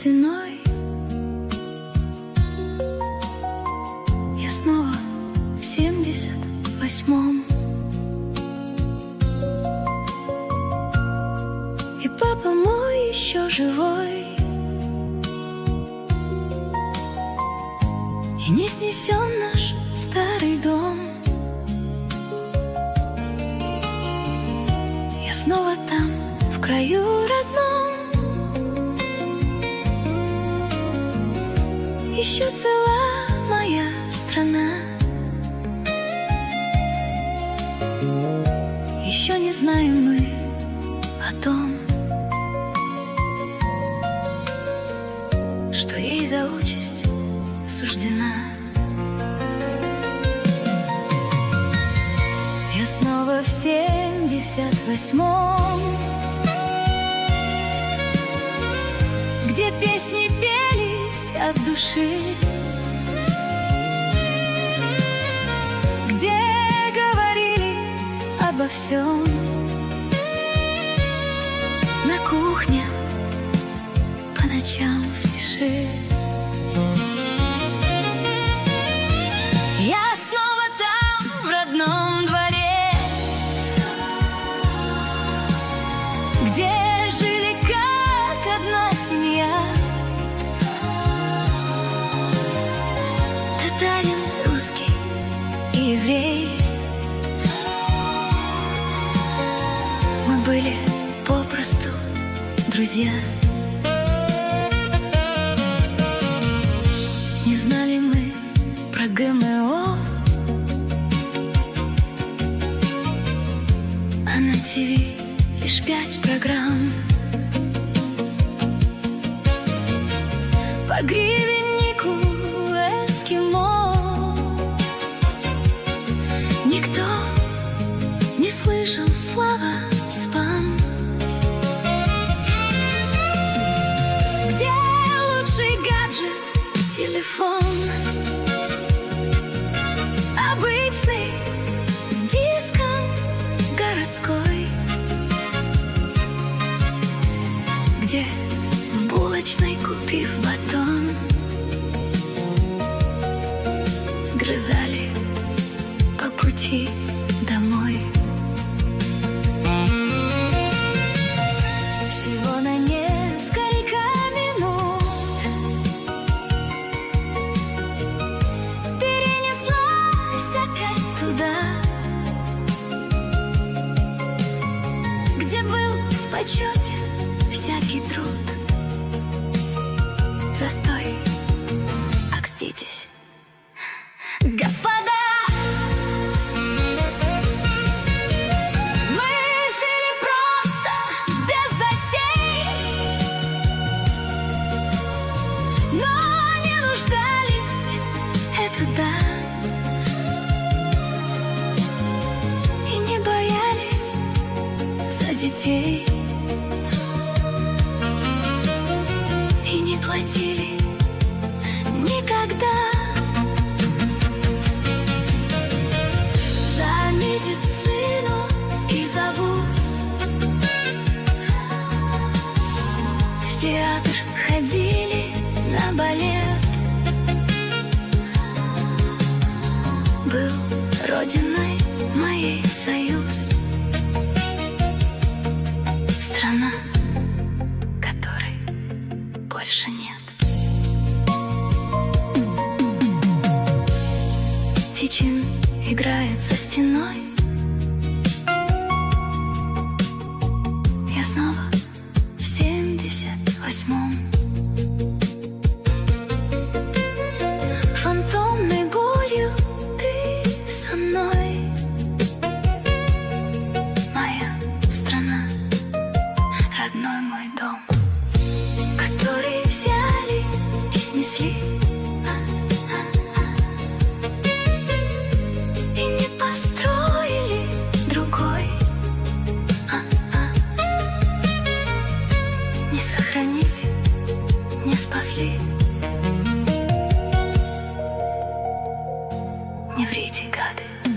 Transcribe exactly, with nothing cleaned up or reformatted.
стеной. Я снова в семьдесят восьмом. И папа мой еще живой, и не снесен наш старый дом. Я снова там, в краю родном. Еще цела моя страна. Еще не знаем мы о том, что ей за участь суждена. Я снова в семьдесят восьмом, где песни пелись от души, где говорили обо всем. На кухне по ночам в тиши. Я снова там, в родном дворе, где жили как одна семья. Татарин, русский и еврей. Мы были попросту друзья. Не знали мы про ГМО, а на ТВ лишь пять программ. По гривеннику эскимо. Никто не слышал слова спам. Где лучший гаджет? Телефон обычный, с диском городской, где в булочной, купив батон, сгрызали по пути домой. Всего на несколько минут перенеслась опять туда, где был в почете всякий труд. Застой, окститесь, господа. Мы жили просто, без затей, но не нуждались, это да, и не боялись за детей, и не платили никогда за медицину и за вуз. В театр ходили, на балет. Был родиной моей Союз, страна, которой больше нет. Тичин играет за стеной. Я снова в семьдесят восьмом. Фантомной болью ты со мной. Моя страна, родной мой дом, который взяли и снесли. И не построили другой. А-а. Не сохранили, не спасли. Не врите, гады.